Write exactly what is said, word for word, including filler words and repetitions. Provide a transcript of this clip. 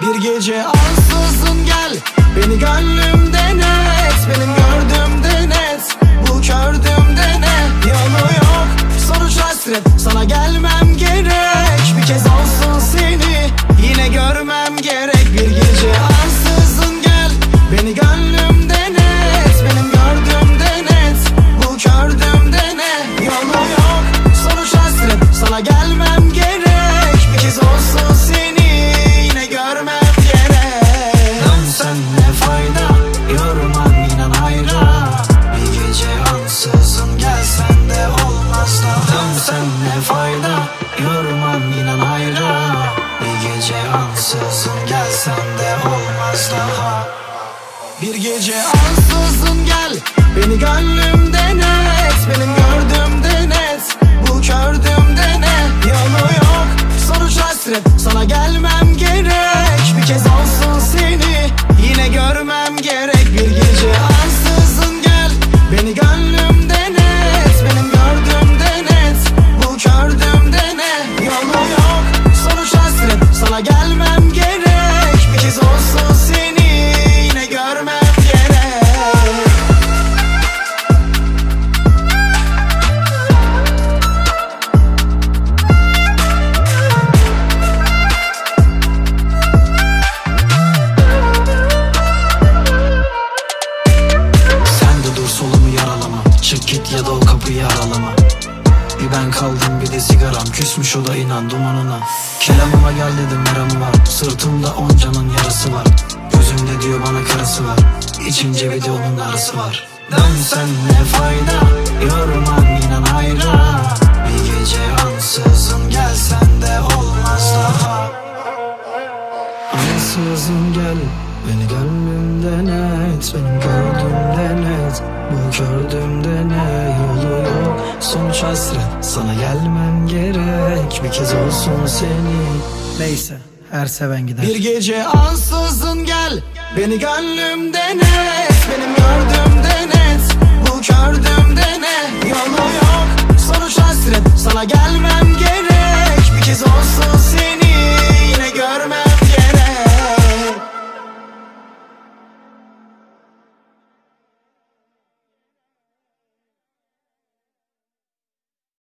Bir gece ansızın gel, beni gönlümden et, benim gördüğümde net, bu kördüğümde ne? Yolu yok, sonuç hasret, sana gelmem gerek. Bir kez olsun seni yine görmem gerek. Bir gece ansızın gel, beni gönlümden et, benim gördüğümde net, bu kördüğümde ne? Yolu yok, sonuç hasret, sana gelmem gerek. Bir kez olsun seni yine görmem gerek. Dönsen ne fayda, yormam inan hayra. Bir gece ansızın gelsen de olmaz da. Dönsen ne fayda, yormam inan hayra. Bir gece ansızın gelsen de olmaz daha. Bir gece ansızın gel, beni gönlümden et, benim gördüğümde net, bu kördüğümde ne? Yolu yok, sonuç hasret, sana gelmem gerek. Bir kez olsun seni yine görmem gerek. Bir gece ansızın gel, beni gönlümden et, benim gördüğümde net, bu kördüğümde ne? Yolu yok, sonuç hasret, sana gelmem gerek. Bir kez olsun seni yine görmem gerek. Sen de dur, solumu yaralama, çık git ya da o kapıyı aralama. Bir ben kaldım bir de sigaram, küsmüş o da inan dumanına. Kelamıma gel dedim meramı var, sırtımda oncanın yarası var. Gözümde diyor bana karası var, içince bir de onun arası var. Dönsen ne fayda, yormam inan hayra. Bir gece ansızın gelsen de olmaz daha. Ansızın gel, beni gönlümden et, benim gördüğümde net, bu kördüğümde ne? Yolu yok, sonuç hasret, sana gelmem gerek. Bir kez olsun seni. Neyse, her seven gider. Bir gece ansızın gel, beni gönlümden et, benim gördüğümde net, bu kördüğümde ne? Yolu yok, sonuç hasret, sana gelmem gerek. Bir kez olsun seni